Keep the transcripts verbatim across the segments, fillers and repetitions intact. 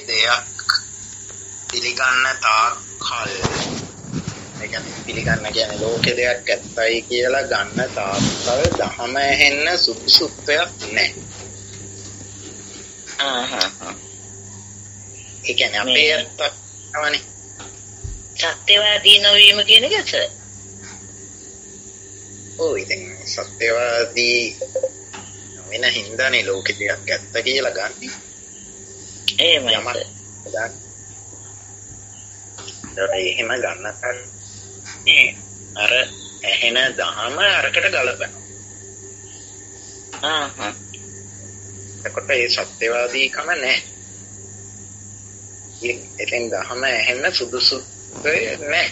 දෙයක් පිළිගන්න තාක්කල් ඒ කියන්නේ පිළිගන්න කියන්නේ ලෝකේ දෙයක් ඇත්තයි කියලා ගන්න තාක්කල් දහම ඇහෙන්න සුදුසුත්වයක් නැහැ. ආහ් ඒ කියන්නේ අපේ ඇත්තක් නවනේ. සත්‍යවාදී නොවීම කියන එකද? ඔව් ඉතින් සත්‍යවාදී වෙන හින්දානේ ලෝකේ දෙයක් ඇත්ත කියලා ගන්නෙ. එහෙමයි. එහෙම ගන්නකන් අර ඇහෙන දහම අරකට ගලපනවා. ආහ්. එතකොට ඒ සත්‍යවාදීකම නැහැ. ඒ එතෙන් දහම ඇහෙන්න සුදුසු නැහැ.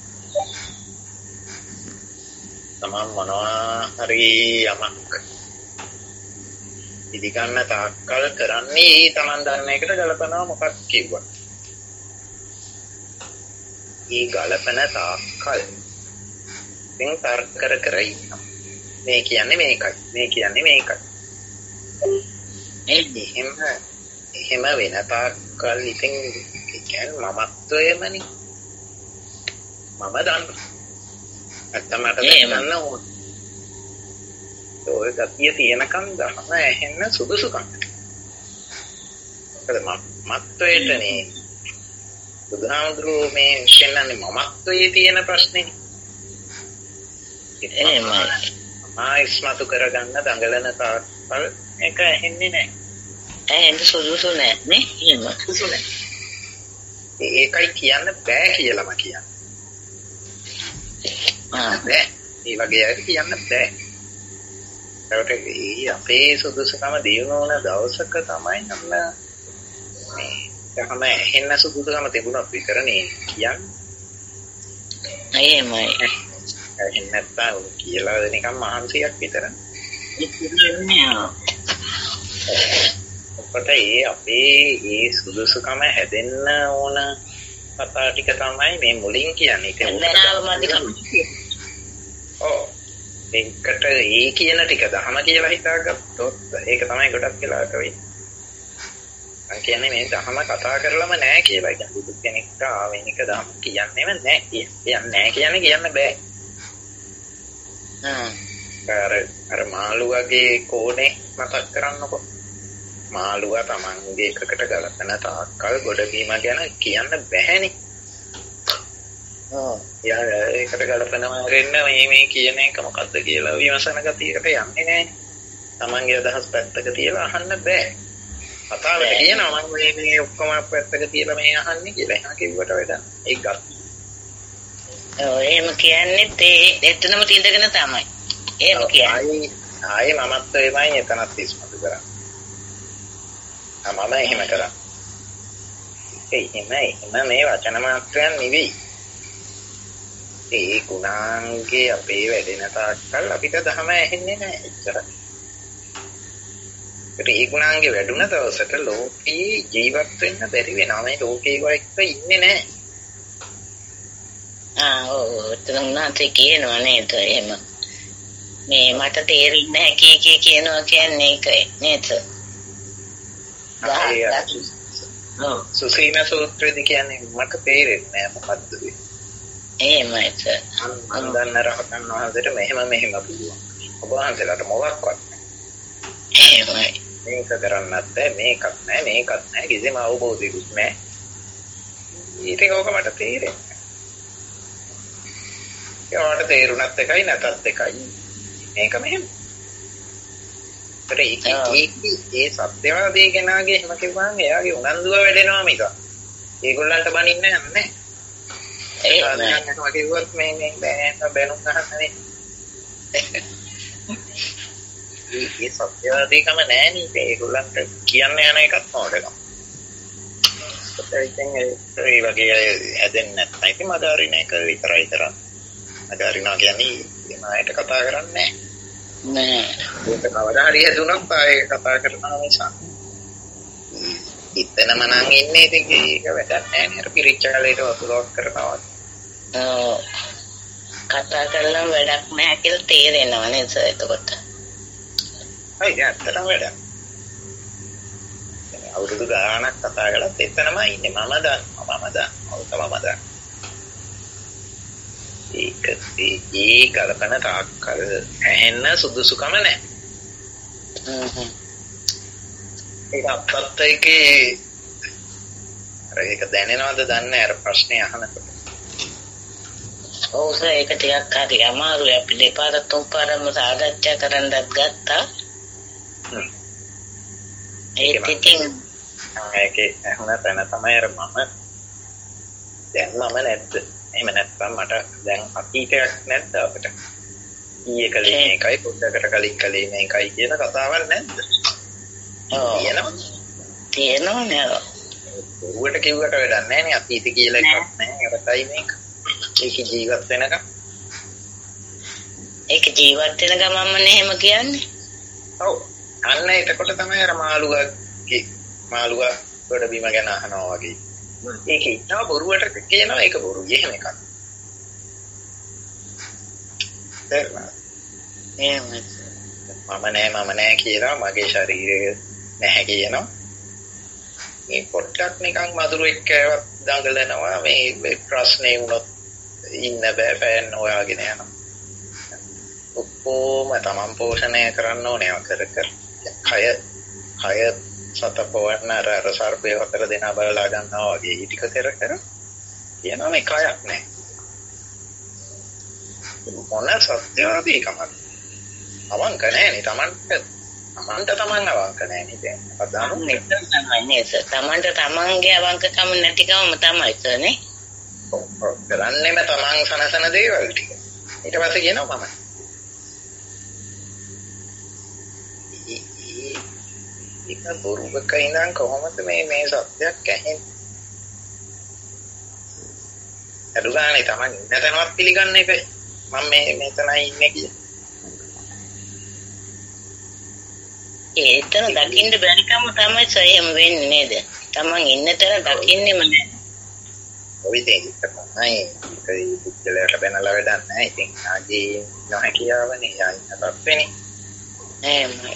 තමන් මොනවා හරි යමක් ඉදිකන්න තාක්කල් කරන්නේ තමන් දන්න එකට ගලපනවා මොකක් කිව්වා. ඒ ගලපන තාක්කල් ඉතින් තර්ක කර කර ඉන්නවා. මේ කියන්නේ මේකයි. මේ කියන්නේ මේකයි. එහෙම එහෙම වෙන තාක්කල් ඉතින් කියන්නේ මමත්වයමනේ. මම දන්නවා. නැත්තම් මට දැනගන්න ඕන. ඔය ගතිය තියෙනකම් දහම ඇහෙන්න සුදුසුකම්. මොකද මමත්වයටනේ බුදුහාමුදුරුවෝ මේ කියන්නේ මමත්වයේ තියෙන ප්‍රශ්නේ. එහෙමයි. ආයිස්මතු කරගන්න දඟලන තාක්කල් ඒක ඇහෙන්නේ නැහැ. ඇහෙන්න සුදුසු නැහැ නේ? එහෙම සුදුසු නැහැ. ඒකයි කියන්න බෑ කියලාම කියන්නේ. ආ බෑ. ඒ වගේ අය කියන්න බෑ. ඒකට අපේ සුදුසුකම දිනු වුණ දවසක තමයි අන්න මේ තමයි හෙන්න සුදුසුකම තිබුණා විතරනේ කියන්නේ. එහෙමයි. එහෙම නැත්නම් කියලා නිකන් මහන්සියක් විතර. ඔකට ඒ අපේ ඒ සුදුසුකම හැදෙන්න ඕන කතා ටික තමයි මේ මුලින් කියන්නේ. ඒක ඔව්. ඒකට ඒ කියන ටික දහම කියලා හිතාගත්තොත් ඒක තමයි ගොඩක් වෙලාවට වෙන්නේ. මම කියන්නේ මේ දහම කතා කරලම නැහැ කියලා. කියන්නේ බුදු කෙනෙක්ට ආවෙනික දහම කියන්නේම නැහැ. කියන්නේ නැහැ කියන්නේ කියන්න බෑ. හ්ම්. අර අර මාළුවගේ කෝණේ මතක් කරන්නකො. මාළුවා තමන්ගේ එකකට ගලපන තාක්කල් ගොඩබීම ගැන කියන්න බැහැනේ. ඔව්. යා ඒකට ගලපනවා රෙන්න මේ මේ කියන එක මොකද්ද කියලා විමසන ගතියකට යන්නේ නැහැ. තමන්ගේ අදහස් පැත්තක තියලා අහන්න බෑ. කතාවට කියනවා මම මේ මේ ඔක්කොම පැත්තක තියලා මේ අහන්නේ කියලා. එහෙනම් කිව්වට වැඩක්. ඒක ගන්න. ඔව් එහෙම කියන්නේ ඒ එතනම තියදගෙන තමයි. එහෙම කියන්නේ. ආයේ මමත්වෙමයි එතනත් ඉස්මතු කරා. මම එහෙම කරා. ඒ එහෙම එහෙම මේ වචන මාත්‍රයන් නෙවෙයි. ඒ ගුණාංගේ අපේ වැඩෙන තාක්කල් අපිට දහම ඇහෙන්නේ නැහැ එච්චරයි. ඒ ගුණාංගේ වැඩුණ දවසට ලෝකේ ජීවත් වෙන්න බැරි වෙනවා. මේ ලෝකේ වයික ඉන්නේ නැහැ. ආ ඔව් එතනත් කියනවා නේද එහෙම. මේ මට තේරෙන්නේ නැහැ කී කී කියනවා කියන්නේ ඒකයි නේද? ඔව් සුසීම සූත්‍රයේදී කියන්නේ මට තේරෙන්නේ නැහැ මොකද්ද වෙන්නේ. එහෙමයි සර්. මම දන්න රහතන් වහන්සේට මෙහෙම මෙහෙම පුළුවන්. ඔබ වහන්සේලාට මොකක්වත් නැහැ. එහෙමයි. මේක කරන්නත් බෑ මේකත් නැහැ මේකත් නැහැ කිසිම අවබෝධයකුත් නැහැ. ඊට ඕක මට තේරෙන්නේ. ඒවට තේරුණත් එකයි නැතත් එකයි. මේක මෙහෙම. ඒ ඒ සත්‍යවාදී කෙනාගේ එහෙම කිව්වම එයාගේ උනන්දුව වැඩෙනවා මිස. ඒගොල්ලන්ට බනින්නේ නැහැ. ඒ අනන්තව කිව්වොත් මේ මේ බෑන බැනුම් ගන්නනේ. ඒ සත්‍යවාදීකම නැහැ නේද? ඒගොල්ලන්ට කියන්න යන එකත් මොඩකම. ඒකෙන් ඒ වගේ හැදෙන්නේ නැත්නම් ඉතින් මදාරින එක විතරයි කරන්නේ. මදාරිනවා කියන්නේ මායට කතා කරන්නේ නැහැ. නෑ. ඒක කවදා හරි හදුනොත් ආයේ කතා කරනවා නිසා. ඉතනම නම් ඉන්නේ ඉතින් ඒක වැඩක් නැහැ නේ. අර පිරිච්චාලේට වතුරක් කරනවා. ඔව්. කතා කරලා වැඩක් නැහැ කියලා තේරෙනවා නේද එතකොට? හරි ඇත්තටම වැඩක්. අවුරුදු ගාණක් කතා කරලා එතනම ඉන්නේ මම දන්නවා මම දන්නවා ඔක මම දන්නවා ඒක ඒ කල්පන තාක්කල් ඇහෙන්න සුදුසුකම නැහැ ඒක අපත්ත එකේ අර ඒක දැනෙනවද දන්නේ අර ප්‍රශ්නේ අහනකොට ඔව් සර් ඒක ටිකක් හරි අමාරුයි අපි දෙපාර තුන් පාරම සාකච්ඡා කරන්නත් ගත්තා ඒක ඉතින් ඒකේ අහන තැන තමයි අර මම දැන් මම නැද්ද එහෙම නැත්නම් මට දැන් අතීතයක් නැද්ද අපිට ඊයේ කලින් මේකයි පොඩ්ඩකට කලින් කලින් මේකයි කියන කතාවක් නැද්ද තියෙනවා තියෙනවා නේද බොරුවට කිව්වට වැඩක් නැහැ නේ අතීත කියලා එකක් නැහැ ඒකයි මේක ඒක ජීවත් වෙනකම් ඒක ජීවත් වෙන ගමන්ම නෙහෙම කියන්නේ ඔව් අන්න එතකොට තමයි අර මාළුවාගේ මාළුවා ගොඩ බිම ගැන අහනවා වගේ ඒක ඉන්නවා බොරුවට කියනවා ඒක බොරු එහෙම එකක් තේරුණාද එහෙම මම නෑ මම නෑ කියලා මගේ ශරීරය නැහැ කියනවා මේ පොට්ටක් නිකන් මధుරෙක් කෑවත් දඟලනවා මේ ප්‍රශ්නේ වුණොත් ඉන්න බෑ ෆෑන් හොයාගෙන යනවා ඔක්කොම තමන් පෝෂණය කරන්න ඕනේ කර කර කය කය සතපවන්න අර අර සර්පය හතර දෙනා බලලා ගන්නවා වගේ ඊටික කර කර කියනවා මේ කයක් නෑ මොන සත්‍යවාදීකමක් අවංක නෑනේ තමන්ට තමන්ට තමන් අවංක නෑනේ දැන් අදාන මෙතන තමයි නේද තමන්ට තමන්ගේ අවංකකම නැතිකම තමයි සනේ ඔව් කරන්නේම තමන් සනසන දේවල් ටික ඊට පස්සේ කියනවා මම ඒක බොරුවක ඉඳන් කොහොමද මේ මේ සත්‍යයක් ඇහෙන්නේ අදුගානේ තමන් ඉන්න තැනවත් පිළිගන්න එපා මම මේ මෙතනයි ඉන්නේ කියලා ඒතන දකින්න බැරිකම තමයි සයම වෙන්නේ නේද? තමන් ඉන්න තැන දකින්නෙම නෑ. ඔය දෙයක් තමයි ඒ පුද්ගලයාට බැනලා වැඩක් නෑ. ඉතින් ආගේ නොහැකියාවනේ යන්නත් වෙන්නේ. එහෙමයි.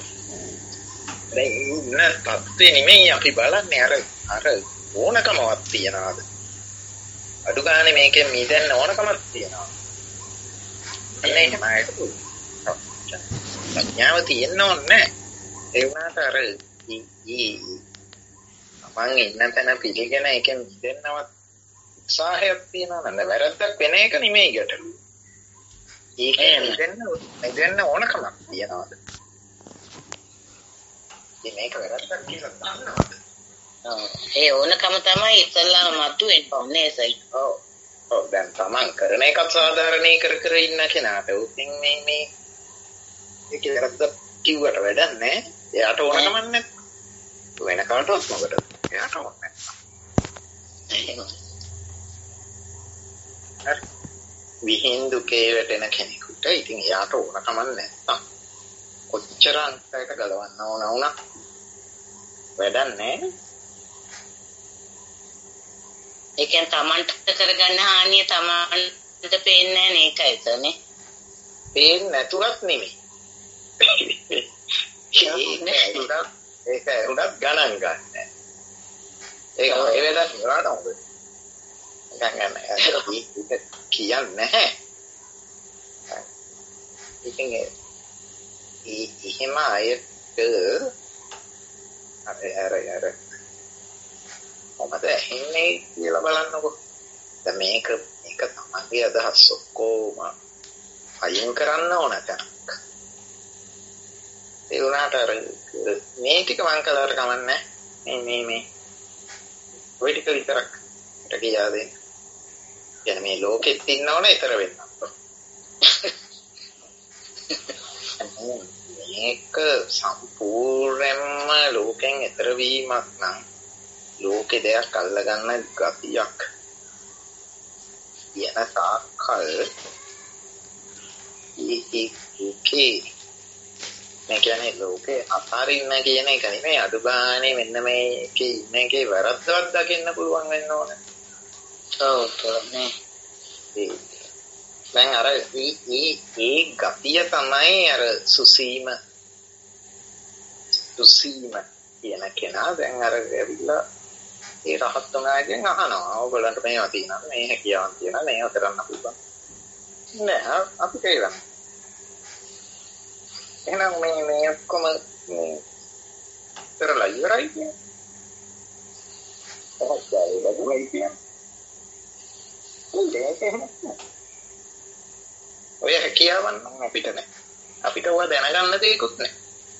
දැන් නැත්නම් නෙමෙයි අපි බලන්නේ අර අර ඕනකමක් තියනවාද? අඩු ගානේ මේකෙන් මිදෙන්න ඕනකමක් තියනවා. එන්නේ තමයි ප්‍රඥාව තියෙන්න ඕනේ. ඒ වුණාට අර ඊ මං ඉන්න තැන පිළිගෙන එකෙන් මිදෙන්නවත් උත්සාහයක් තියනවා නේද? වැරද්දක් වෙන එක නෙමෙයි ගැටලුව. ඒකෙන් මිදෙන්න මිදෙන්න ඕනකමක් තියනවාද? ඉතින් මේක වැරද්දක් කියලා දන්නවද? ඔව්. ඒ ඕනකම තමයි ඉස්සල්ලාම මතුවෙන්න ඕනේ සයි. ඔව්. ඔව් දැන් තමන් කරන එකත් සාධාරණී කර කර ඉන්න කෙනාට උතින් මේ මේ ඒක වැරද්දක් කිව්වට වැඩක් නැහැ. එයාට ඕනකම නැහැ. වෙන කාටවත් මොකටද? එයාට ඕන නැහැ. හරි. විහිඳුකේ වැටෙන කෙනෙකුට ඉතින් එයාට ඕනකම නැත්තම් කොච්චර අන්තයට ගලවන්න ඕන වුණා වැඩක් නැහැ. ඒ කියන්නේ තමන්ට කරගන්න හානිය තමන්ට පේන්නේ නැහැ නේකයි තනේ. පේන්නේ නැතුවත් නෙමෙයි. ඒක උඩත් ගණන් ගන්න. ඒක ඒ වෙලාවට නරාට හොඳ. ගණන් ගන්න. ඒක කියන්නේ නැහැ. ඉතින් ඒ එහෙම අයට අර අර අර මොකද එන්නේ කියලා බලන්නකො. දැන් මේක මේක තමයි අදහස් ඔක්කොම අයින් කරන්න ඕන තැනක්. ඒ උනාට අර මේ ටික මං කළාට කමන්නේ මේ මේ මේ ඔය ටික විතරක් මට කියා දෙන්න. يعني මේ ලෝකෙත් ඉන්නවනේ ඊතර වෙන්න. මේක සම්පූර්ණයෙන්ම ලෝකෙන් ඊතර වීමක් නම් ලෝකේ දෙයක් අල්ලගන්න ගතියක් යන තාක්කල් ඒකේ මේ කියන්නේ ලෝකේ අතරින්න කියන එක නෙමෙයි අඩු ගානේ මෙන්න මේකේ ඉන්න එකේ වැරද්දක් දකින්න පුළුවන් වෙන්න ඕන. ඔව් තෝරන්නේ. දැන් අර ඒ ඒ ඒ ගතිය තමයි අර සුසීම සුසීම කියන කෙනා දැන් අර ඇවිල්ලා ඒ රහත් තුනාගෙන් අහනවා ඔයගොල්ලන්ට මේවා තියෙනවා මේ හැකියාවන් තියෙනවා මේව කරන්න පුළුවන් නෑ අපි කියනවා එහෙනම් මේ මේ ඔක්කොම මේ කරලා ඉවරයි කියන්නේ ඔහොත්යි ලැබුණයි කියන්නේ ඔය හැකියාවන් අපිට නෑ අපිට ඔය දැනගන්න දෙයක්වත් නෑ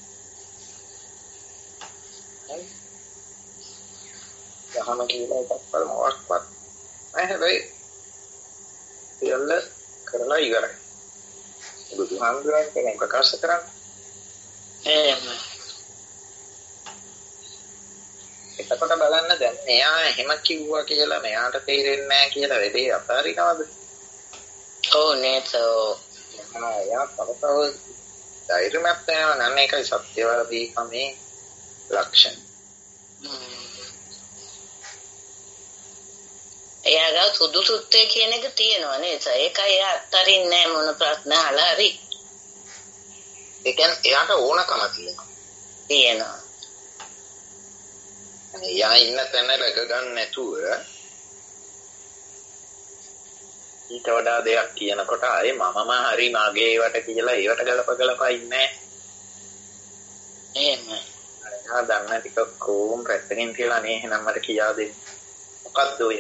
යහම කියලා එකක් බලමවක්වත් නෑ හැබැයි සියල්ල කරලා ඉවරයි බුදුහාමුදුරන් කෙනෙක් ප්‍රකාශ කරන්නේ එහෙම එතකොට බලන්න දැන් මෙයා එහෙම කිව්වා කියලා මෙයාට තේරෙන්නේ නැහැ කියලා වෙලේ අතාරිනවද ඔව් නේද මම යා තවතව ධෛර්යමත් වෙනවා නම් ඒකයි සත්‍යවාදී කමේ ලක්ෂණ එයාගා සුදුසුත්තේ කියන එක තියෙනවා නේද? ඒකයි එයා අත්තරින්නේ මොන ප්‍රශ්න අහලා හරි. ඒ කියන්නේ එයාට ඕනකම තියෙනවා. තියෙනවා. අනේ යා ඉන්න තැන රැක ගන්න නැතුව ඊට වඩා දෙයක් කියනකොට ආයේ මමම හරි මාගේ ඒවට කියලා ඒවට ගලප ගලපා ඉන්නේ. එහෙම. එයා දන්න ටික කොම් පැත්තකින් කියලා නේ එහෙනම් මට කියා දෙන්න. මොකද්ද ඔය?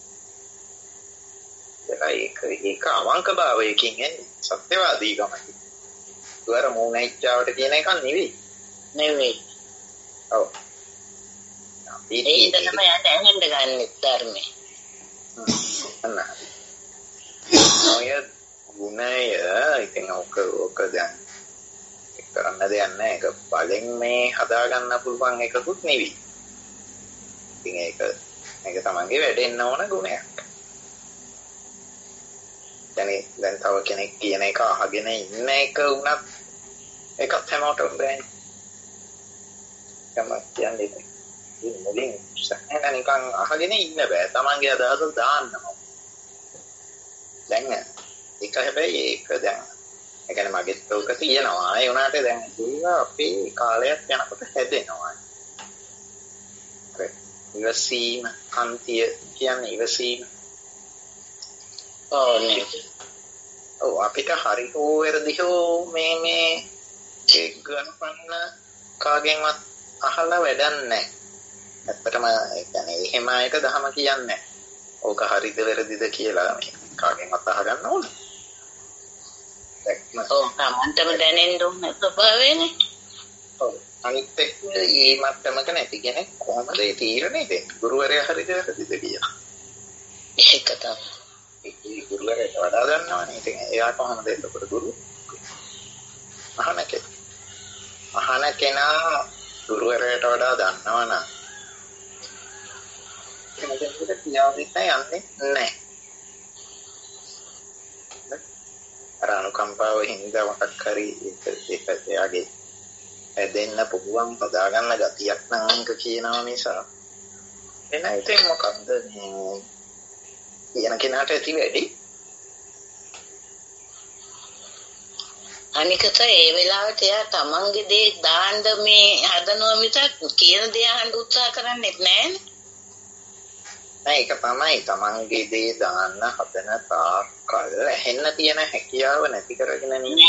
ඒක ඒක අවංක භාවයකින් එන්නේ සත්‍යවාදී ගමයි. උවර මොණයිච්චාවට කියන එක නෙවෙයි. නෙවෙයි. ඔව්. ඒක තමයි දැනෙන්න ගන්න ධර්මයේ. හ්ම්. ඔය ගුණය ඉතින් ඔක ඔක දැන් කරන්න දෙයක් නැහැ. ඒක බලෙන් මේ හදා ගන්න පුළුවන් එකකුත් නෙවෙයි. ඉතින් ඒක මේක තමන්ගේ වැඩෙන්න ඕන ගුණයක්. දැන් දැන් තව කෙනෙක් කියන එක අහගෙන ඉන්න එක උනත් එකත් හැමෝටම බෑනේ. තමයි කියන්නේ. ඉතින් මුලින් සැහැණ නිකන් අහගෙන ඉන්න බෑ. තමන්ගේ අදහස දාන්න ඕන. දැන් ඒක හැබැයි ඒක දැන් ඒ කියන්නේ මගෙත් උක තියෙනවා. ඒ උනාට දැන් ඒක අපේ කාලයක් යනකොට හැදෙනවා. හරි. ඉවසීම අන්තිය කියන්නේ ඉවසීම. ඔව් නේ. ඔව් අපිට හරි හෝ වැරදි හෝ මේ මේ ඒ ගණපන්න කාගෙන්වත් අහලා වැඩක් නැහැ. ඇත්තටම ඒ කියන්නේ එහෙම එක දහම කියන්නේ නැහැ. ඕක හරිද වැරදිද කියලා මේ කාගෙන්වත් අහගන්න ඕන. ඔව් තමන්ටම දැනෙන්න ඕන ස්වභාවයනේ. ඔව් අනිත් එක්ක මේ මට්ටමක නැති කෙනෙක් කොහොමද ඒ තීරණය දෙන්නේ? ගුරුවරයා හරිද වැරදිද කියලා. ඒක තමයි. ඒ ගුරුවරයාට වඩා ගන්නවනේ. ඉතින් එයා කොහොමද එතකොට ගුරු? අහන කෙනා. අහන කෙනා ගුරුවරයාට වඩා දන්නවනම් එතකොට කියාවෙන්න යන්නේ නැහැ. අර අනුකම්පාව හින්දා මොකක් හරි ඒක ඒක එයාගේ දෙන්න පුළුවන් හදා ගන්න ගතියක් නම් අංක කියනවා නිසා එන ඉතින් මොකද්ද මේ කියන කෙනාට ඇති වැඩි අනිකට ඒ වෙලාවට එයා තමන්ගේ දේ දාන්න මේ හදනවා මිසක් කියන දේ අහන්න උත්සාහ කරන්නේ නැහැ නෑ ඒක තමයි තමන්ගේ දේ දාන්න හදන තාක්කල් ඇහෙන්න තියෙන හැකියාව නැති කරගෙන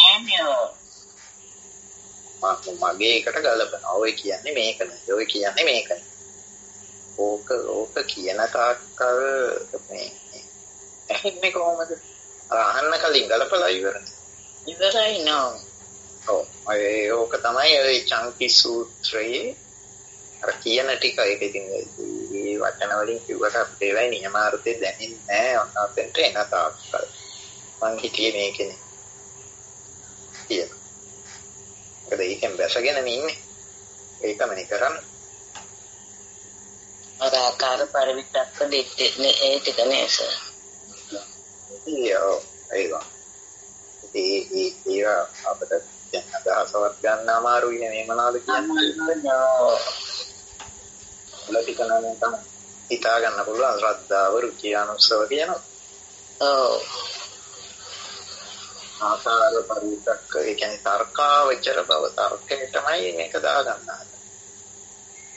නෑ මගේ එකට ගලපනවා ඔය කියන්නේ මේක නෙවෙයි ඔය කියන්නේ මේක ඕක ඕක කියන තාක්කල් මේ ඇහෙන්නේ කොහොමද අහන්න කලින් ගලපලා ඉවරයි ඉවරයි නෝ ඔව් ඒ ඕක තමයි ඔය චංකි සූත්‍රයේ අර කියන ටික ඒක ඉතින් මේ වචන වලින් කිව්වට අපිට ඒවයි නියමාර්ථය දැනෙන්නේ නැහැ ඔන්නතෙන්ට එන තාක්කල් මං හිතියේ මේකනේ කියන ඒකද ඒකෙන් බැසගෙන ඉන්නේ ඒකමනේ කරන්නේ අර ආකාර පරිවිතක්ක දෙන්නේ ඒ ටික නේස ඊයෝ ඒවා ඒ ඒ ඒවා අපිට දැන් අදහසවත් ගන්න අමාරුයි නේ මේ මොනවද කියන්නේ ටික නම් තමයි හිතා ගන්න පුළුවන් ශ්‍රද්ධාව රුචි අනුස්සව කියනවා. ඔව්. ආකාර පරිවිතක්ක ඒ කියන්නේ තර්කාවචර බව තර්කේ තමයි මේක දාගන්න.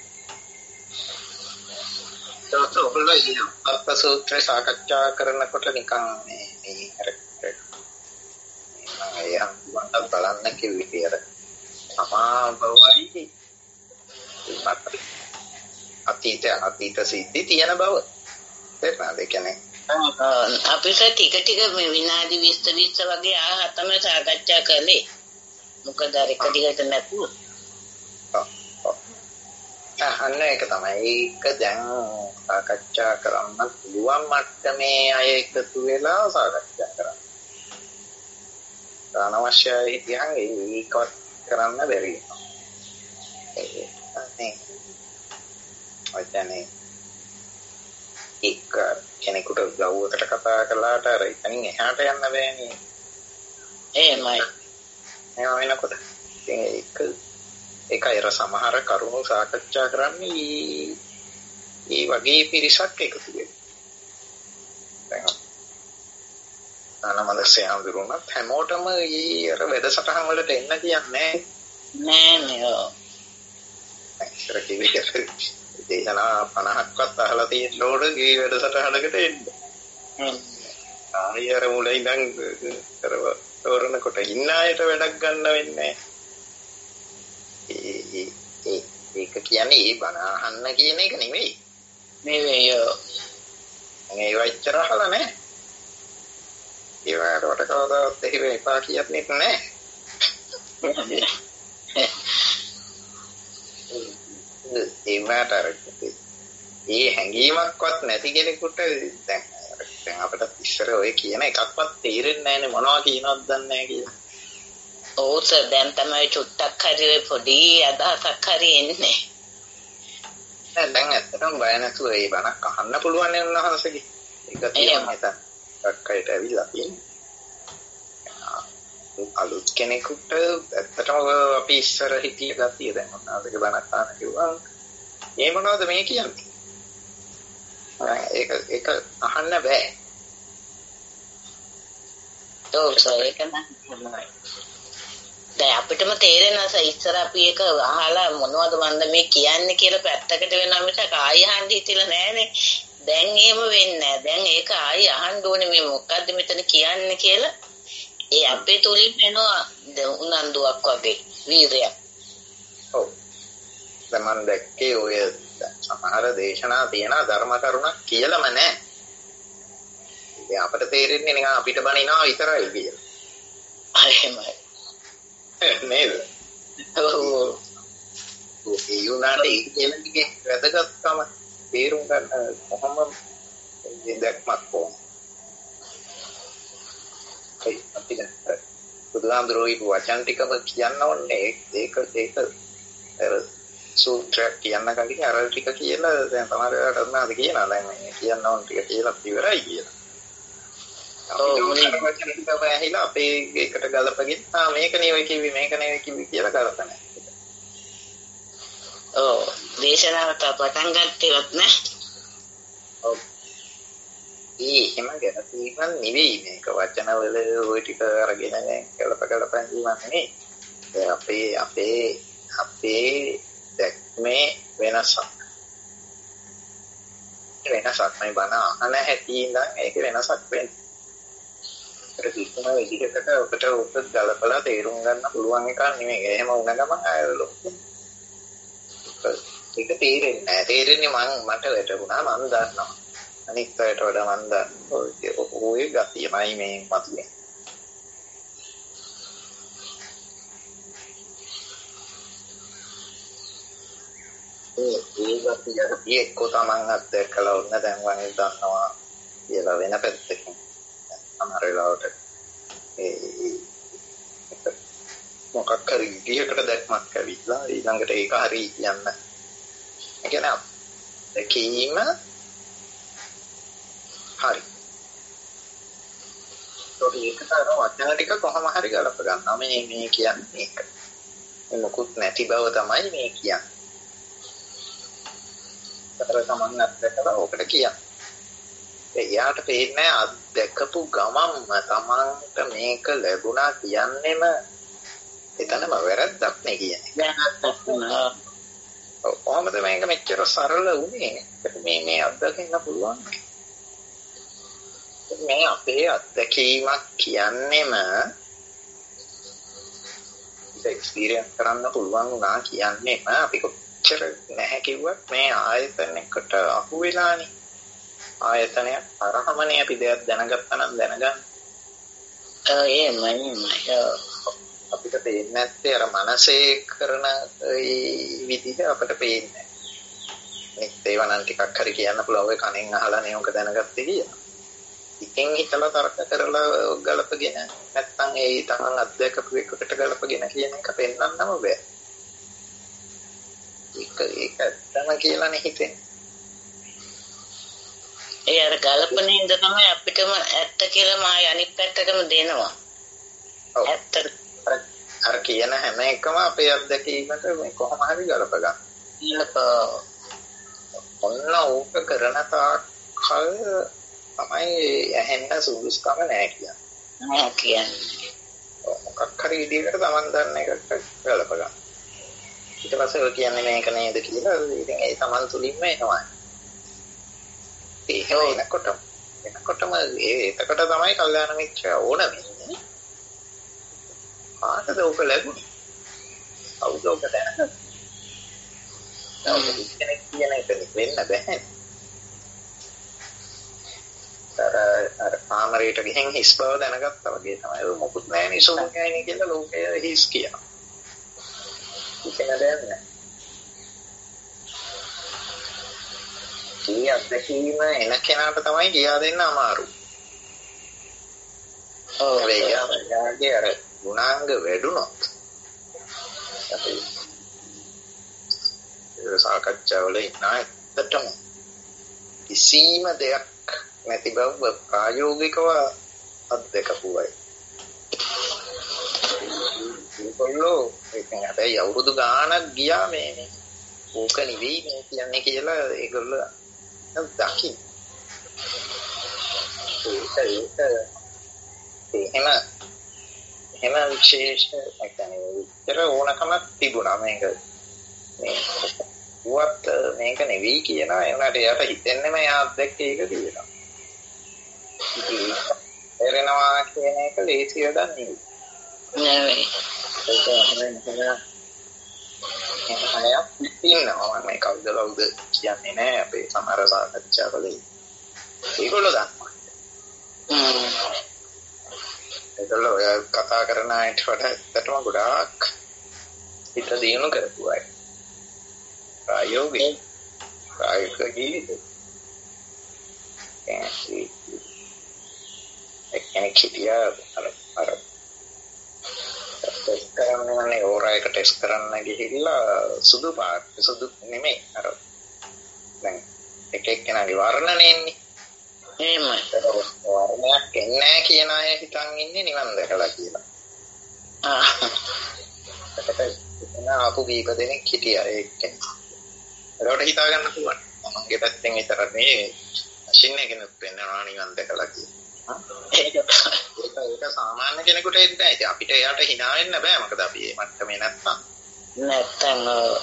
ඔයගොල්ලෝ ඉන්න අත්සූත්‍රය සාකච්ඡා කරනකොට නිකන් මේ මේ අර මම යම් වන්ට බලන්න කිව්වේ අර සමා බවයි අතීත අතීත සිද්ධි තියෙන බව තේරුණාද? ඒ කියන්නේ අපිට ටික ටික මේ විනාඩි විස්ස විස්ස වගේ ආහ තමයි සාකච්ඡා කළේ. මොකද අර එක දිගට නැතුව. අන්න ඒක තමයි. ඒක දැන් සාකච්ඡා කරන්න පුළුවන් මට්ටමේ අය එකතු වෙලා සාකච්ඡා කරන්න. අනවශ්‍යයි හිතියන් ඒකවත් කරන්න බැරි වෙනවා. ඒ ඔයතනේ එක් කෙනෙකුට ගව්වකට කතා කළාට අර එතනින් එහාට යන්න බෑනේ. එහෙමයි. ඒ වෙනකොට ඒක ඒකයි අර සමහර කරුණු සාකච්ඡා කරන්නේ මේ වගේ පිරිසක් එකතු වෙනවා. දැන් අනමලසේ හඳුරුණත් හැමෝටම ඊ අර වැඩසටහන් වලට එන්න කියන්නේ නෑ නෑ. ඉතර කිව්වේ දේශනා පනහක්වත් අහලා තියෙන ඕන ගේ වැඩසටහනකට එන්න. හ්ම්. ආයෙර මුලින් ඉඳන් කරව තෝරනකොට ඉන්න අයට වැඩක් ගන්න වෙන්නේ. ඒ ඒ ඒක කියන්නේ ඒ බණ අහන්න කියන එක නෙමෙයි. නෙවෙයි. මේ වයිච්චර අහලා නැහැ. ඒ වලට කවදාවත් එහෙම එපා කියන්නේ නැහැ. ඒ මාතර ඒ හැංගීමක්වත් නැති කෙනෙකුට දැන් දැන් අපිට ඉස්සර ඔය කියන එකක්වත් තේරෙන්නේ නැහැනේ මොනවා කියනවද දන්නේ නැහැ කියලා. ඔව් සර් දැන් තමයි චුට්ටක් හරි පොඩි අදහසක් හරි එන්නේ. දැන් ඇත්තටම බය නැතුව ඒ බණක් අහන්න පුළුවන් නේ උන්වහන්සේගේ. ඒක තියෙනවා හිතන්න. ඩක්කයට ඇවිල්ලා තියෙනවා. අලුත් කෙනෙකුට ඇත්තටම අපි ඉස්සර හිතිය ගතිය දැන් උන්වහන්සේගේ බණක් අහන්න කිව්වා. ඒ මොනවද මේ කියන්නේ? ඒක ඒක අහන්න බෑ. ඔව් සර් ඒක නෑ. දැන් අපිටම තේරෙනවා සර් ඉස්සර අපි ඒක අහලා මොනවද මන්ද මේ කියන්නේ කියලා පැත්තකට වෙනවා මිසක් ආයෙ අහන්න හිතිලා නෑනේ. දැන් එහෙම වෙන්නේ නෑ. දැන් ඒක ආයෙ අහන්න ඕනේ මේ මොකද්ද මෙතන කියන්නේ කියලා. ඒ අපේ තුලින් එනවා උනන්දුවක් වගේ වීරයක්. ඔව්. දැන් මම දැක්කේ ඔය සමහර දේශනා තියෙන ධර්ම කරුණක් කියලාම නෑ. ඉතින් අපිට තේරෙන්නේ නිකන් අපිට බණිනවා විතරයි කියලා. එහෙමයි. නේද? ඔව්. ඒ යුනාට ඒ කියන ටිකේ වැදගත්කම තේරුම් ගන්න කොහොම දෙයක්මක් කොහොම. ඒ අපිට බුදුහාමුදුරුවෝ කියපු වචන ටිකම කියන්න ඕනේ ඒක ඒක අර සූත්‍රයක් කියන්න කලින් අර ටික කියලා දැන් සමහර වෙලාවට අරනාද කියනවා දැන් මේ කියන්න ඕන ටික කියලා ඉවරයි කියලා. ඔව් මොනින් වචන ටික බැහැලා අපේ ඒකට ගලපගෙන ආ මේක නෙවෙයි කිව්වේ මේක නෙවෙයි කිව්වේ කියලා ගලපන. ඔව් දේශනාවට පටන් ගත්තේවත් නෑ. ඔව්. ඒ එහෙම ගැටීමක් නෙවෙයි මේක වචනවල ওই ටික අරගෙන ගලප ගලපන් කියවන්නේ නෙවෙයි. අපේ අපේ අපේ දැක්මේ වෙනසක්. වෙනසක් මේ බණ අහන හැටි ඉඳන් ඒක වෙනසක් වෙන්නේ. ඒක කිසිම විදිහකට ඔබට ඔබ ගලපලා තේරුම් ගන්න පුළුවන් එකක් නෙමෙයි. එහෙම වුණ ගමන් ආයලෝ. ඒක තේරෙන්නේ නැහැ. තේරෙන්නේ මං මට වැටුණා මං දන්නවා. අනිත් අයට වඩා මං දන්නවා. ඔය ගතියමයි මේ මතුවේ. ඒ ඒ ගතිය එක්ක තමන් අත්දැකලා වුණ දැන් වගේ දන්නවා කියලා වෙන පැත්තකින් සමහර වෙලාවට ඒ මොකක් හරි විදිහකට දැක්මක් ඇවිල්ලා ඊළඟට ඒක හරි යන්න. ඒ කියන්නේ දැකීම හරි. ඒකට අර වචන ටික කොහොම හරි ගලප ගන්නවා. මේ මේ කියන්නේ මේක. මේ මොකුත් නැති බව තමයි මේ කියන්නේ. අතර තමන් අත්දැකලා ඔකට කියන්නේ. එයාට පේන්නේ අත්දැකපු ගමම්ම තමන්ට මේක ලැබුණා කියන්නේම එතනම වැරද්දක් නේ කියන්නේ. කොහොමද මේක මෙච්චර සරල වුණේ? මේ මේ අත්දකින්න පුළුවන්. මේ අපේ අත්දැකීමක් කියන්නේම එක්ස්පීරියන්ස් කරන්න පුළුවන් වුණා කියන්නේම අපි කොච්චර නැහැ කිව්වත් මේ ආයතනයකට අහු වෙලානේ. ආයතනය අරහමනේ අපි දෙයක් දැනගත්තා නම් දැනගන්න. ඒ මන්නේ අපිට පේන්නේ නැත්තේ අර මනසේ කරන විදිහ අපිට පේන්නේ. මේ ඒවනම් ටිකක් හරි කියන්න පුළුවන් ඔය කණෙන් අහලා නේ ඔක දැනගත්තේ කියලා. ඉතින් හිතලා තරක කරලා ගලපගෙන නැත්තම් ඒ තමන් අත්දැකපු එකකට ගලපගෙන කියන එක පෙන්වන්නම බෑ. ඒක ඒක තමයි කියලානේ හිතෙන්නේ. ඒ අර ගලපනින්ද තමයි අපිටම ඇත්ත කියලා මායි අනිත් පැත්තටම දෙනවා. ඇත්ත අර කියන හැම එකම අපේ අත්දැකීමට මේ කොහොම හරි ගලප ගන්න. ඔන්න ඕක කරන තාක් කල් තමයි ඇහෙන්න සුදුසුකම නැහැ කියන්නේ. නෑ කියන්නේ. මොකක් හරි විදිහකට Taman දන්න එකට ගලප ගන්න. ඊට පස්සේ ඔය කියන්නේ මේක නේද කියලා ඉතින් ඒ Taman තුලින්ම එනවා. ඒක එනකොට එනකොටම ඒකට තමයි කල්යාණ මිත්‍ර ඕන වෙන්නේ. ආතද ඔක ලැබුණේ. අවුද ඔක දැනගන්න. ඒක කෙනෙක් කියන එක වෙන්න බෑ. අර අර ආමරේට ගිහින් හිස් බව දැනගත්තා වගේ තමයි මොකුත් නැහැ නේ සෝකයයිනේ කියලා ලෝකය හිස් කියනවා. ඉතින් දැන් කී අත්දැකීම එන කෙනාට තමයි කියා දෙන්න අමාරු. ඔව් එයාගේ අර ගුණාංග වැඩුණොත් අපි ඒ සාකච්ඡාවල ඉන්න ඇත්තටම කිසිම දෙයක් නැති බව ප්‍රායෝගිකව අත්දකපු අය. ඒගොල්ලෝ ඉතින් අපේ අවුරුදු ගාණක් ගියා මේ මේ ඕක නෙවෙයි මේ කියන්නේ කියලා ඒගොල්ලෝ දකින්න. ඒක ඒක එහෙම එහෙම විශේෂ නැත්නම් ඕනකමක් තිබුණා මේක මේ වත් මේක නෙවෙයි කියන ඒකට එයාට හිතෙන්නේ මම අත්දැකේ ඒක කියලා. එරෙනවා කියන එක ලේසි වැඩක් නෙවෙයි. නෙවෙයි. ඒක එහෙමයි ඉන්නවා මම කවුදලවුද කියන්නේ නැහැ අපේ සමහර සාකච්ඡාවලදී. ඒගොල්ලෝ දන්නවා. හ්ම්. ඒගොල්ලෝ ඔය කතා කරන අයට වඩා ඇත්තටම ගොඩාක් හිත දියුණු කරපු අය. ප්‍රායෝගික ප්‍රායෝගික ජීවිතේ. ඒ කියන්නේ කිතියා අර අර ටෙස්ට් කරන්නේ ඕරායක ටෙස්ට් කරන්න ගිහිල්ලා සුදු පාට සුදු නෙමෙයි අර දැන් එක එක්කෙනාගේ වර්ණනේ ඉන්නේ. එහෙමයි. වර්ණයක් එන්නේ කියන අය හිතන් ඉන්නේ නිවන් දැකලා කියලා. ආ. ඒක ආපු කීප දෙනෙක් හිටියා ඒකෙන්. ඒකට හිතා ගන්න පුළුවන්. මමගේ පැත්තෙන් විතර නෙවෙයි මැෂින් එකෙනුත් වෙනවා නිවන් දැකලා කියලා. ඒක ඒක සාමාන්‍ය කෙනෙකුට එන්නේ නැහැ. ඉතින් අපිට එයාට hina වෙන්න බෑ. මොකද අපි මේ මට්ටමේ නැත්තම්. නැත්තම්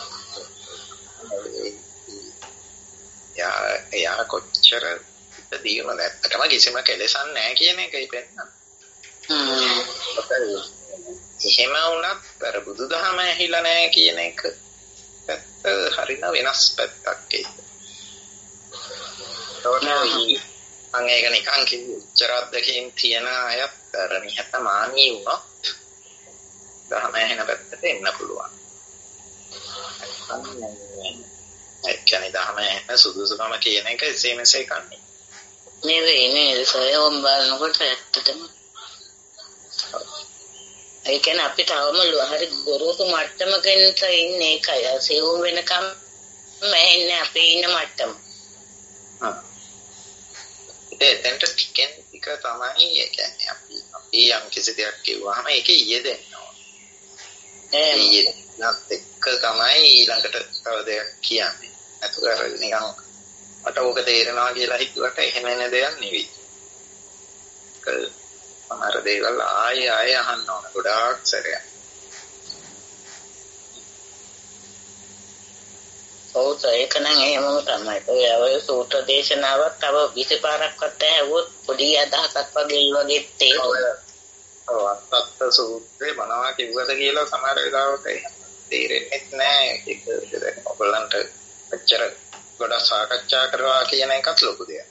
යා යා කොච්චර දියුණු නැත්තටම කිසිම කෙලෙසක් නැහැ කියන එකයි පෙන්නන්නේ. හ්ම්. එහෙම වුණත් අර බුදුදහම ඇහිලා නැහැ කියන එක පැත්ත හරින වෙනස් පැත්තක් ඒක. අන්න ඒක නිකන් කිච්චරක් දෙකකින් තියන අයත් අර නිහතමානී වුණොත් දහම ඇහෙන පැත්තට එන්න පුළුවන්. ඒ කියන්නේ දහම ඇහෙන සුදුසුකම කියන එක එසේ මෙසේ කන්නේ. නෙවෙයි නේද සයෝම් බලනකොට ඇත්තටම. ඒ කියන්නේ අපි තවම හරි ගොරෝසු මට්ටමක ඉන්නේ ඒකයි. සයෝම් වෙනකම් මෑන්නේ අපේ ඉන්න මට්ටම. හා එතෙන්ට ටිකෙන් ටික තමයි ඒ කියන්නේ අපි අපි යම් කිසි දෙයක් කිව්වහම ඒකේ යෙදෙන්න ඕන. ඒ යෙදෙන්නත් එක්ක තමයි ඊළඟට තව දෙයක් කියන්නේ. අතට නිකන් මට ඕක තේරෙනවා කියලා හිතුවට එහෙම එන දෙයක් නෙවෙයි. ඒක සමහර දේවල් ආයෙ ආයෙ අහන්න ඕන ගොඩාක් සැරයක්. ඔව් ඒක නම් එහෙමම තමයි. ඔය සූත්‍ර දේශනාවක් තව විසි පාරක්වත් ඇහුවොත් පොඩි අදහසක් වගේ ඒ වගේ තේරෙනවා. ඔව් අත්ත සූත්‍රේ මොනවා කිව්වද කියලා සමහර වෙලාවට තේරෙන්නේ නැහැ. ඒක දැන් ඔයගලන්ට අච්චර ගොඩක් සාකච්ඡා කරනවා කියන එකත් ලොකු දෙයක්.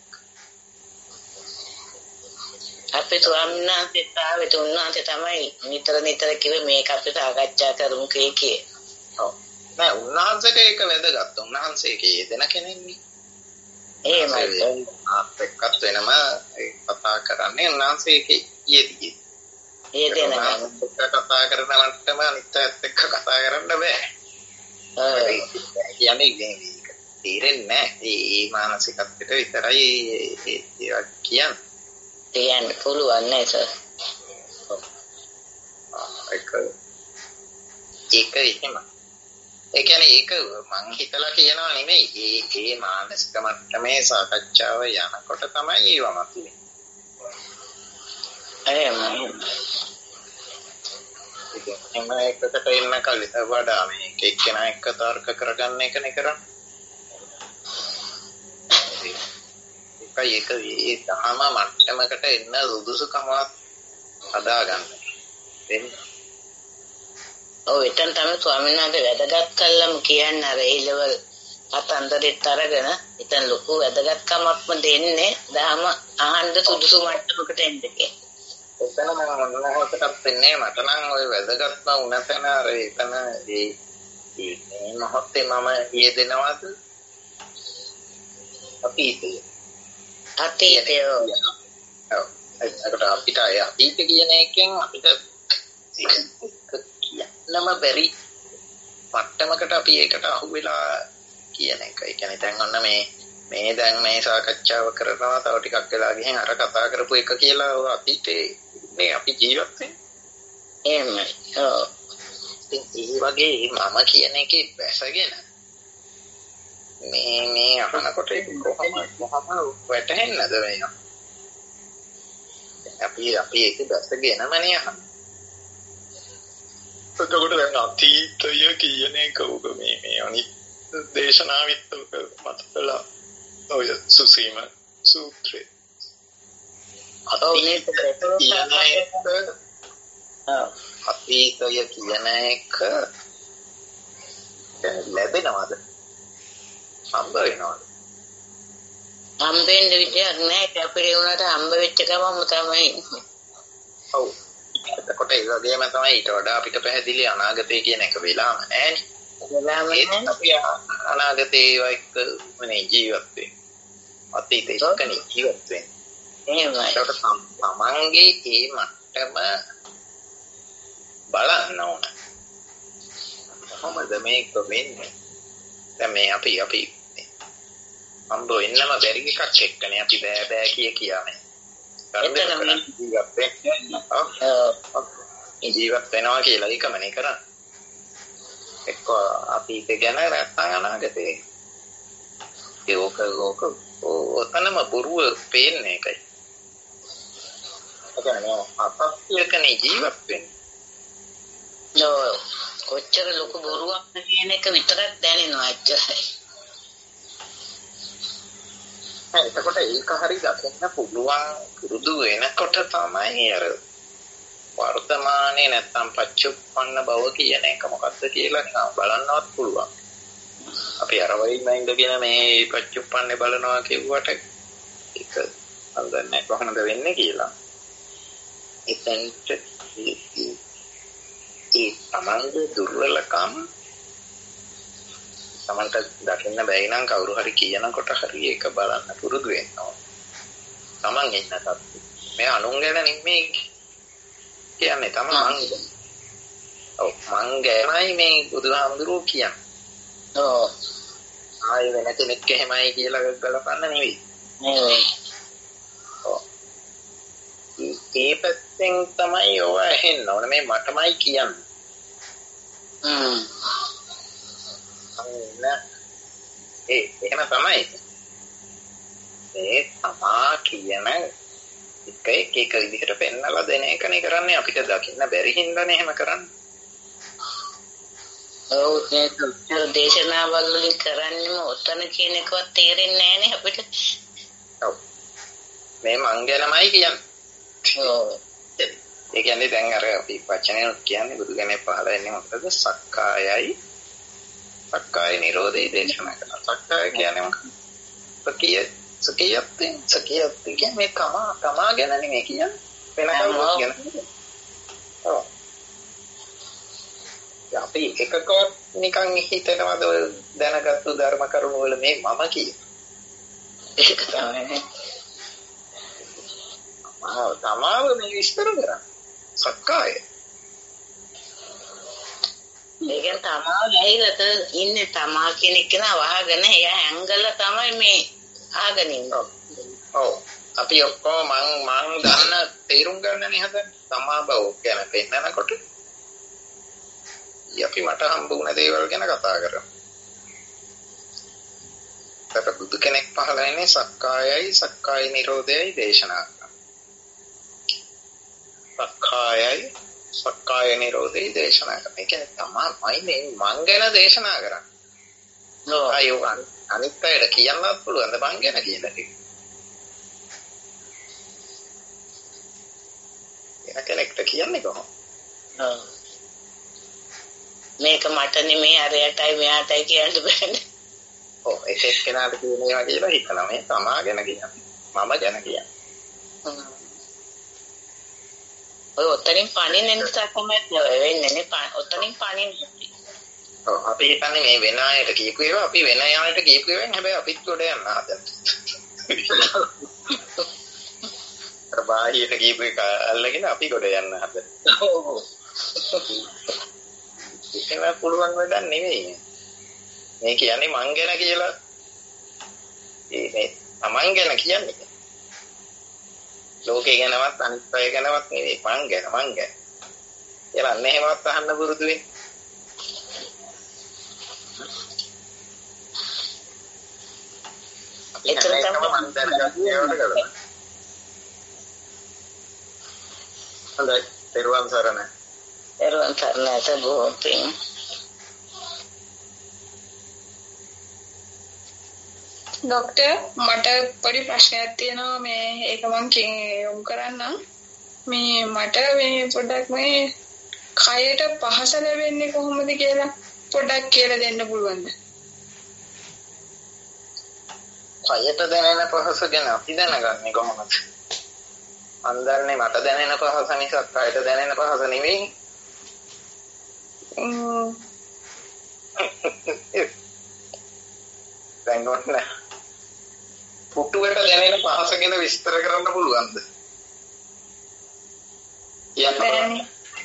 අපේ ස්වාමීන් වහන්සේ තාවේ තුන්වහන්සේ තමයි නිතර නිතර කිව්වේ මේක අපි සාකච්ඡා කරමු කියේ. ඔව්. නෑ උන්වහන්සේට ඒක වැදගත්. උන්වහන්සේගේ දෙන කෙනෙක්නේ. එහෙමයි. අපෙක්වත් වෙනම කතා කරන්නේ උන්වහන්සේගේ ඊයේදී. ඒ දෙනවා. කතා කරන මට්ටම අනිත් ඇත්ත එක්ක කතා කරන්න බෑ. කියන්නේ මේක තේරෙන්නේ නැහැ. ඒ මානසිකත්වයට විතරයි ඒක කියන්නේ. කියන්න පුළුවන් නේද සර්? ඒක ඒක එහෙම. ඒ කියන්නේ ඒක මං හිතලා කියනවා නෙමෙයි. ඒ ඒ මානසික මට්ටමේ සාකච්ඡාව යනකොට තමයි ඒව මතුවේ. එහෙමයි. එහෙම එකකට එන්න කලින් වඩා මේ එක්කෙනා එක්ක තර්ක කරගන්න එකනේ කරන්නේ. ඒකයි ඒක ඒ ධර්ම මට්ටමකට එන්න සුදුසුකමක් හදාගන්න. එන්නේ. ඔව් එතන තමයි ස්වාමීන් වහන්සේ වැදගත් කළාම කියන්නේ අර ඒ ලෙවල් අතන්දරෙත් අරගෙන එතන ලොකු වැදගත්කමක්ම දෙන්නේ ධර්ම අහන්න සුදුසු මට්ටමකට එන්න කියලා. එතන මම මොනවටද වෙන්නේ මට නම් ওই වැදගත්ම වුණ තැන අර එතන ඒ මේ මොහොතේ මම යෙදෙනවද අතීතය අතීතය ඔව් ඒකට අපිට අය අතීත කියන එකෙන් අපිට කියන්නම බැරි මට්ටමකට අපි ඒකට අහු වෙලා කියන එක. ඒ කියන්නේ දැන් ඔන්න මේ මේ දැන් මේ සාකච්ඡාව කරනවා තව ටිකක් වෙලා ගිහින් අර කතා කරපු එක කියලා ඔය අතීතේ මේ අපි ජීවත් වෙන්නේ. එහෙමයි. ඔව්. ඒ වගේ මම කියන එකේ බැසගෙන මේ මේ අහනකොට ඒක කොහොම කොහොම වැටහෙන්නද මේ? අපි අපි ඒක බැසගෙනමනේ අහන්නේ. එතකොට දැන් අතීතය කියන එක උග මේ මේ අනිත් දේශනාවිත් මතකලා ඔය සුසීම සූත්‍රේ අතීතය කියන එක ලැබෙනවද? හම්බ වෙනවද? හම්බෙන්න විදියක් නැහැ. අපේ උනාට හම්බ වෙච්ච ගමම තමයි. ඔව්. එතකොට ඒ වගේම තමයි ඊට වඩා අපිට පැහැදිලි අනාගතය කියන එක වෙලාම නැහැනේ. වෙලාම නැහැ. අපි අනාගතේ එක්ක මේ ජීවත් වෙන්නේ. අතීතේ එක්කනේ ජීවත් වෙන්නේ. එහෙමයි. ඒකට තමන්ගේ ඒ මට්ටම බලන්න ඕන. කොහොමද මේක වෙන්නේ? දැන් මේ අපි අපි අම්බ වෙන්නම බැරි එකක් එක්කනේ අපි බෑ බෑ කිය කියන්නේ. ජීවත් වෙනවා කියලා එකමනේ කරන්නේ. එක්ක අතීත ගැන නැත්නම් අනාගතේ. ඒක ඕක ඔතනම බොරුව පේන්නේ එකයි. අදනේ අසත්‍යකනේ ජීවත් වෙන්නේ. නෝ කොච්චර ලොකු බොරුවක් කියන එක විතරක් දැනෙනවා අච්චරයි. එතකොට ඒක හරි දකින්න පුළුවන් පුරුදු වෙනකොට තමයි අර වර්තමානයේ නැත්තම් පච්චුප්පන්න බව කියන එක මොකක්ද කියලා නිකන් බලන්නවත් පුළුවන්. අපි අර වෙයිම ඉඳගෙන මේ පච්චුප්පන්නේ බලනවා කියුවට ඒක හඳන්නේ කොහොමද වෙන්නේ කියලා. එතෙන්ට ඒ තමන්ගේ දුර්වලකම් තමන්ට දකින්න බැයි නම් කවුරු හරි කියනකොට හරි ඒක බලන්න පුරුදු වෙන්න ඕන. තමන් ඉන්න තත්ත්වය. මේ අනුන් ගැන නෙමෙයි කියන්නේ තමන් මං. ඔව් මං ගැනයි මේ බුදුහාමුදුරුවෝ කියන්නේ. ඔව්. ආයෙ වෙන කෙනෙක් එහෙමයි කියලා ගලපන්න නෙවෙයි. නෙවෙයි. ඔව්. ඒ පැත්තෙන් තමයි ඔය ඇහෙන්න ඕන මේ මටමයි කියන්නේ. හ්ම්. ඒ එහෙම තමයි. ඒ තමා කියන එක එක එක විදිහට පෙන්නලා දෙන එකනේ කරන්නේ අපිට දකින්න බැරි හින්දානේ එහෙම කරන්නේ. ඔව් ඒක දේශනාවල් වලින් කරන්නේම ඔතන කියන එකවත් තේරෙන්නේ නැහනේ අපිට. ඔව්. මේ මං ගැනමයි කියන්නේ. ඔව්. ඒ කියන්නේ දැන් අර අපි වචනේ කියන්නේ බුදු කෙනෙක් පහළ වෙන්නේ මොකද? සක්කායයි සක්කාය නිරෝධය දේශනා කරනවා. සක්කාය කියන්නේ මොකක්ද? සකිය සකියත් සකියත් කියන්නේ මේ තමා තමා ගැන නෙමෙයි කියන්නේ. වෙන කවුරුත් ගැන. ඔව්. අපි එකකවත් නිකන් හිතනවද දැනගත්තු ධර්ම කරුණු වල මේ මම කියන. ඒක තමයි. ආ තමාව මේ විස්තර කරා. සක්කාය. ඒකෙන් තමා ගහිලත ඉන්නේ තමා කෙනෙක් කෙනා වහගෙන එයා ඇංගල තමයි මේ ආගෙන ඉන්නේ. ඔව්. අපි ඔක්කොම මං මං දන්න තේරුම් ගන්නනේ හදන්නේ. තමා බව ගැන පෙන්නනකොට අපි මට හම්බ වුණ දේවල් ගැන කතා කරමු. අපට බුදු කෙනෙක් පහළ වෙන්නේ සක්කායයි සක්කාය නිරෝධයයි දේශනා කරනවා. සක්කායයි සක්කාය නිරෝධයයි දේශනා කරනවා. ඒ කියන්නේ තමයි මේ මං ගැන දේශනා කරන්නේ. නෝ අයෝ අනිත් අයට කියන්නත් පුළුවන් ද මං ගැන කියලා ටික. එන කෙනෙක්ට කියන්නේ කොහොමද? ඔව්. මේක මට නෙමෙයි අරයටයි මෙයාටයි කියන්න බෑනේ. ඔව් ඒක එක්කෙනාට කියනවා කියලා හිතනවා මේ තමා ගැන කියන්නේ. මම ගැන කියන්නේ. ඔය ඔතනින් පණින්න නිසා තමයි වෙන්නේ නේ. ඔතනින් පණින්නේ. ඔව් අපි හිතන්නේ මේ වෙන අයට කියපු ඒවා අපි වෙන අයට කියපු ඒවාෙන් හැබැයි අපිත් උඩ යන්න හදන. අර බාහියට කියපු එක අල්ලගෙන අපි ගොඩ යන්න හදන. ඔව්. ඒක පුළුවන් වැඩක් නෙවෙයි. මේ කියන්නේ මං ගැන කියලා. ඒ මේ තමන් ගැන කියන්නේ. ලෝකේ ගැනවත් අනිත් අය ගැනවත් නෙවෙයි මං ගැන මං ගැන. කියලා අන්න එහෙමවත් අහන්න පුරුදු වෙන්න. ඒතර තමයි මං දැනගන්න ඒවට කරලා. හොඳයි. පෙරවන් සරණයි. පෙරවන් සරණයි බොහොම පිං. ડોક્ટર මට පොඩි ප්‍රශ්නයක් තියෙනවා මේ ඒක මම යොමු කරන්න මේ මට මේ පොඩ්ඩක් මේ කයට පහස ලැබෙන්නේ කොහොමද කියලා පොඩ්ඩක් කියලා දෙන්න පුළුවන්ද? කයට දැනෙන පහස ගැන අපි දැනගන්නේ කොහොමද? මන් දන්නේ මට දැනෙන පහස නිසා කයට දැනෙන පහස නෙවෙයි. ම්ම් දැන් ඔන්න පුටුවට දැනෙන පහස ගැන විස්තර කරන්න පුළුවන්ද? කියන්න බලන්න.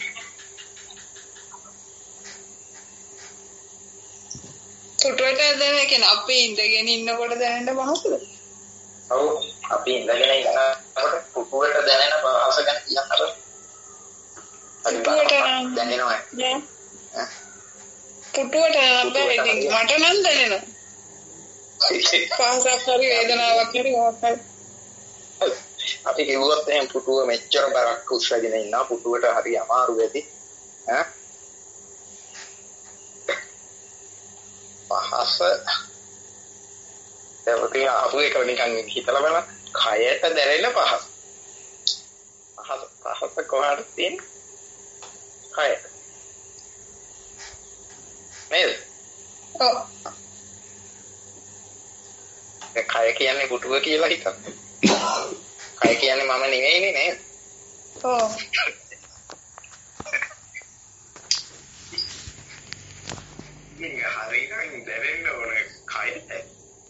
පුටුවට දැනෙන කියන්නේ අපි ඉඳගෙන ඉන්නකොට දැනෙන පහසද? ඔව් අපි ඉඳගෙන ඉන්නකොට පුටුවට දැනෙන පහස ගැන කියන්න බලන්න. පුටුවට දැනෙනවා. ඈ පුටුවට බෑ ඉතින් මට නම් දැනෙනවා. පහසක් හරි වේදනාවක් හරි මොකක් හරි අපි කිව්වොත් එහෙනම් පුටුව මෙච්චර බරක් උස්සගෙන ඉන්නවා පුටුවට හරි අමාරු වෙති ඈ පහස ඒකේ ආපු එක නිකන් හිතලා බලන්න කයට දැනෙන පහස පහස පහස කොහාටද තියෙන්නේ කයට නේද ඔව් කය කියන්නේ පුටුව කියලා හිතන්න. කය කියන්නේ මම නෙවෙයිනේ නේද? ඔව්. මේ හරියට දැනෙන්න ඕනේ කයට.